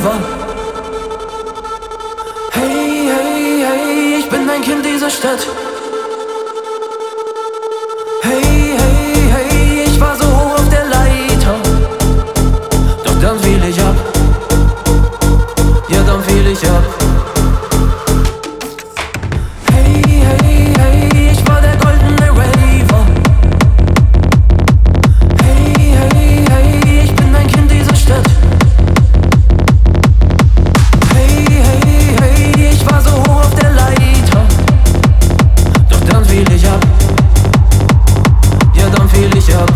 Raver. Hey, hey, hey, ich bin ein Kind dieser Stadt. Hey, hey, hey, ich war so hoch auf der Leiter. Doch dann fiel ich ab. Ja, dann fiel ich ab. Hey, hey, hey, ich war der goldene Raver. Hey, hey, hey, ich bin ein Kind dieser Stadt. Hey, hey, hey, ich war so hoch auf der Leiter. Doch dann fiel ich ab. Ja, dann fiel ich ab.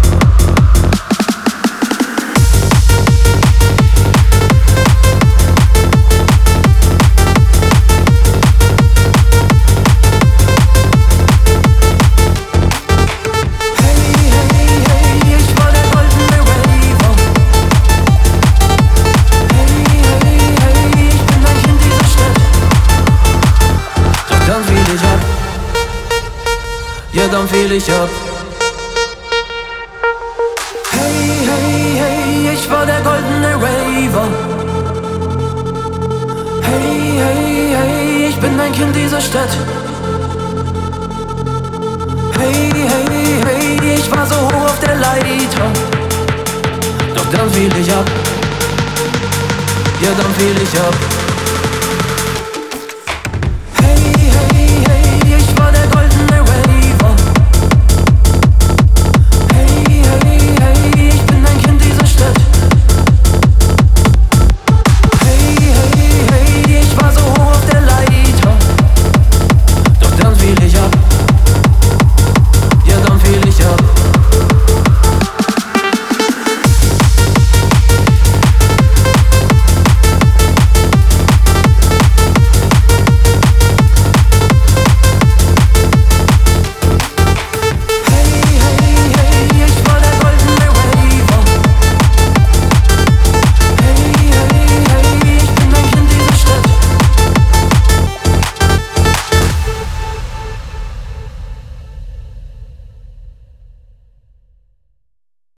Ja, dann fiel ich ab. Hey, hey, hey, ich war der goldene Raver. Hey, hey, hey, ich bin ein Kind dieser Stadt. Hey, hey, hey, ich war so hoch auf der Leiter. Doch dann fiel ich ab. Ja, dann fiel ich ab.